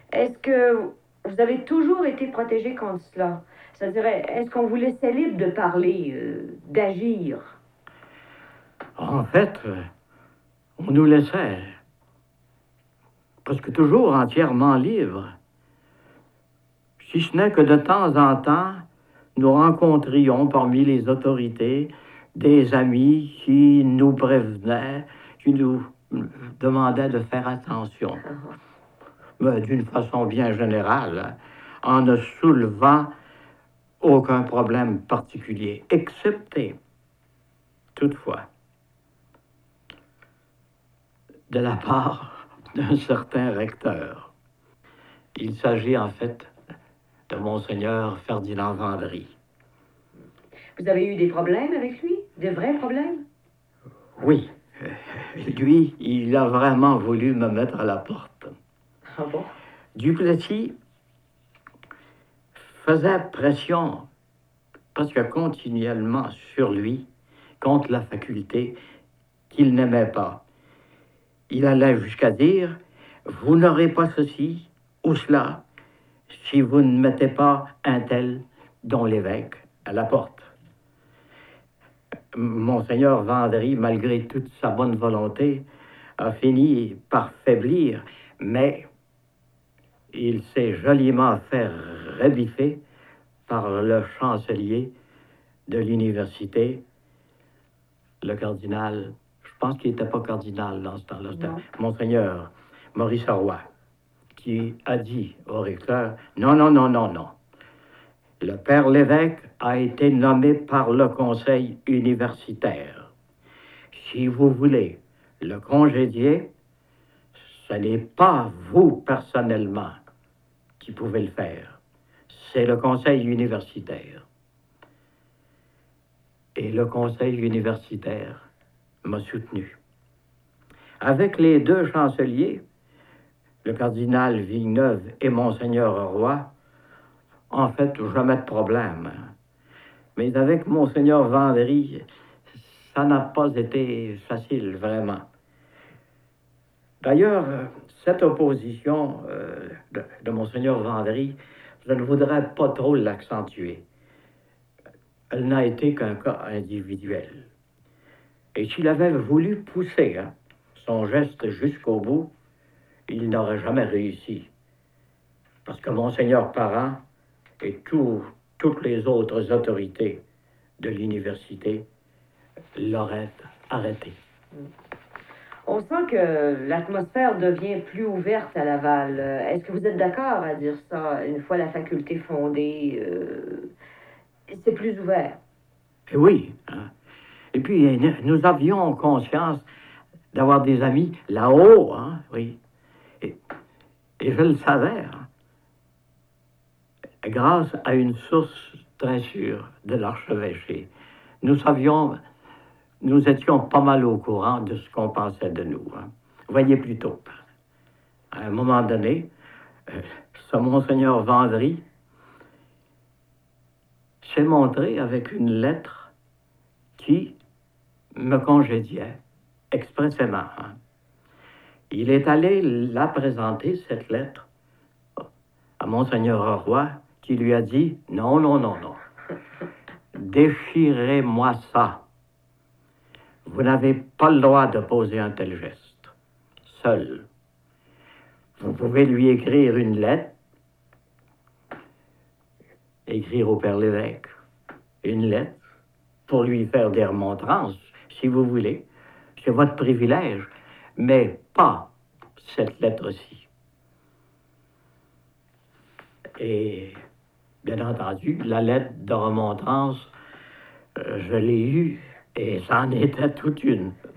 Est-ce que vous avez toujours été protégé contre cela? C'est-à-dire, est-ce qu'on vous laissait libre de parler, d'agir? En fait, on nous laissait presque toujours entièrement libres, si ce n'est que de temps en temps, nous rencontrions parmi les autorités des amis qui nous prévenaient, qui nous demandaient de faire attention, mais d'une façon bien générale, en ne soulevant aucun problème particulier, excepté, toutefois, de la part d'un certain recteur. Il s'agit en fait de Monseigneur Ferdinand Vendry. Vous avez eu des problèmes avec lui? De vrais problèmes? Oui, lui, il a vraiment voulu me mettre à la porte. Ah bon? Duplessis faisait pression presque continuellement sur lui contre la faculté qu'il n'aimait pas. Il allait jusqu'à dire « Vous n'aurez pas ceci ou cela si vous ne mettez pas un tel, dont l'évêque, à la porte. » Monseigneur Vendry, malgré toute sa bonne volonté, a fini par faiblir, mais il s'est joliment fait rebiffer par le chancelier de l'université, le cardinal, je pense qu'il n'était pas cardinal dans ce temps-là, c'était Monseigneur Maurice Roy, qui a dit au recteur, non, non, non, non, non. Le père l'évêque a été nommé par le conseil universitaire. Si vous voulez le congédier, ce n'est pas vous personnellement qui pouvez le faire. C'est le conseil universitaire. Et le conseil universitaire m'a soutenu. Avec les deux chanceliers, le cardinal Villeneuve et Monseigneur Roy, en fait, jamais de problème. Mais avec Monseigneur Vendry, ça n'a pas été facile, vraiment. D'ailleurs, cette opposition de Monseigneur Vendry, je ne voudrais pas trop l'accentuer. Elle n'a été qu'un cas individuel. Et s'il avait voulu pousser son geste jusqu'au bout, il n'aurait jamais réussi. Parce que Monseigneur Parent et toutes les autres autorités de l'université l'auraient arrêté. On sent que l'atmosphère devient plus ouverte à Laval. Est-ce que vous êtes d'accord à dire ça? Une fois la faculté fondée, c'est plus ouvert. Et oui. Et puis, nous avions conscience d'avoir des amis là-haut, oui. Et je le savais, grâce à une source très sûre de l'archevêché. Nous étions pas mal au courant de ce qu'on pensait de nous. Voyez plutôt, à un moment donné, ce Monseigneur Vendry s'est montré avec une lettre qui me congédiait expressément. Il est allé la présenter, cette lettre, à Monseigneur Roy, qui lui a dit « Non, non, non, non. Déchirez-moi ça. Vous n'avez pas le droit de poser un tel geste. Seul. Vous pouvez lui écrire une lettre, écrire au Père l'évêque une lettre pour lui faire des remontrances, si vous voulez. C'est votre privilège, mais pas cette lettre-ci. » Et, bien entendu, la lettre de remontrance, je l'ai eue, et ça en était toute une.